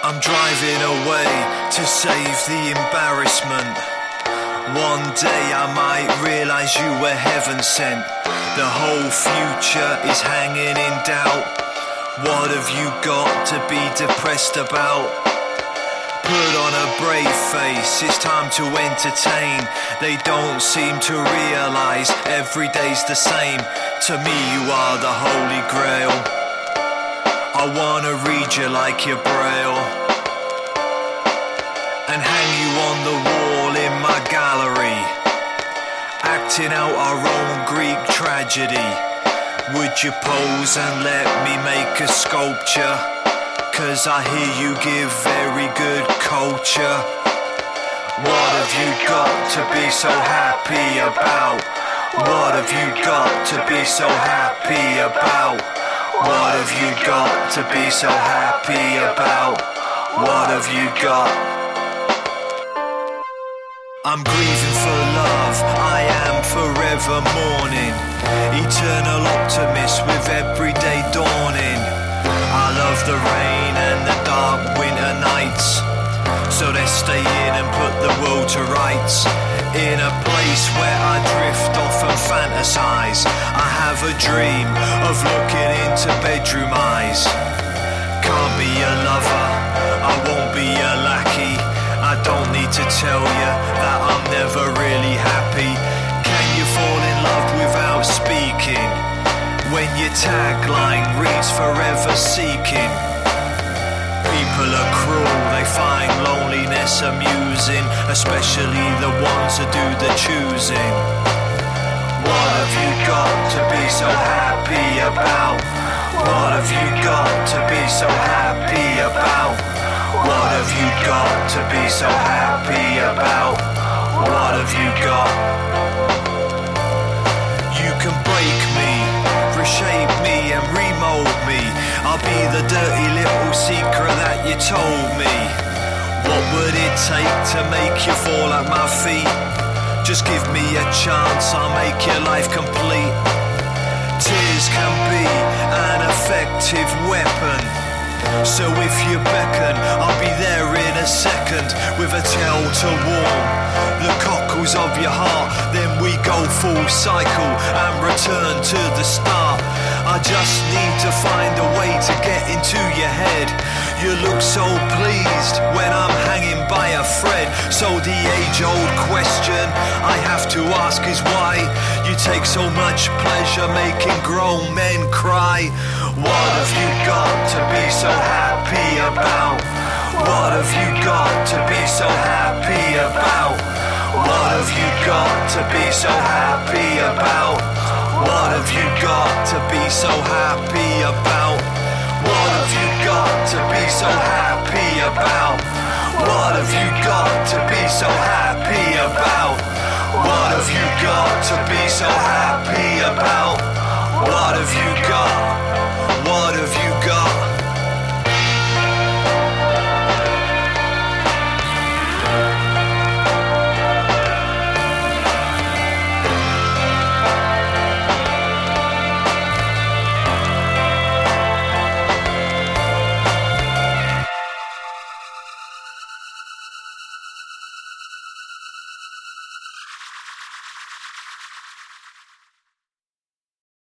I'm driving away to save the embarrassment. One day I might realise you were heaven sent. The whole future is hanging in doubt. What have you got to be depressed about? Put on a brave face, it's time to entertain. They don't seem to realise every day's the same. To me you are the holy grail. I wanna read you like your braille and hang you on the wall in my gallery, acting out our own Greek tragedy. Would you pose and let me make a sculpture? 'Cause I hear you give very good culture. What have you got to be so happy about? What have you got to be so happy about? What have you got to be so happy about? What have you got? I'm grieving for love, I am forever mourning. Eternal optimist with every day dawning. I love the rain and the dark winter nights, so let's stay in and put the world to rights. In a place where I drift off and fantasize, I have a dream of looking into bedroom eyes. Can't be a lover, I won't be a lackey. I don't need to tell you that I'm never really happy. Can you fall in love without speaking? When your tagline reads forever seeking. People are cruel, they find loneliness amusing, especially the ones that do the choosing. What have you got to be so happy about? What have you got to be so happy about? What have you got to be so happy about? What have you got? You can break me, reshape me and remold me. I'll be the dirty little secret that you told me. What would it take to make you fall at my feet? Just give me a chance, I'll make your life complete. Tears can be an effective weapon, so if you beckon, I'll be there in a second with a towel to warm the cockles of your heart. Then we go full cycle and return to the start. I just need to find a way to get into your head. You look so pleased when I'm hanging by a thread. So the age-old question I have to ask is why you take so much pleasure making grown men cry. What have you got to be so happy about? What have you got to be so happy about? What have you got to be so happy about? What have you got to be so happy about? What have you got to be so happy about? What have you got to be so happy about? What have you got to be so happy about? What have you got?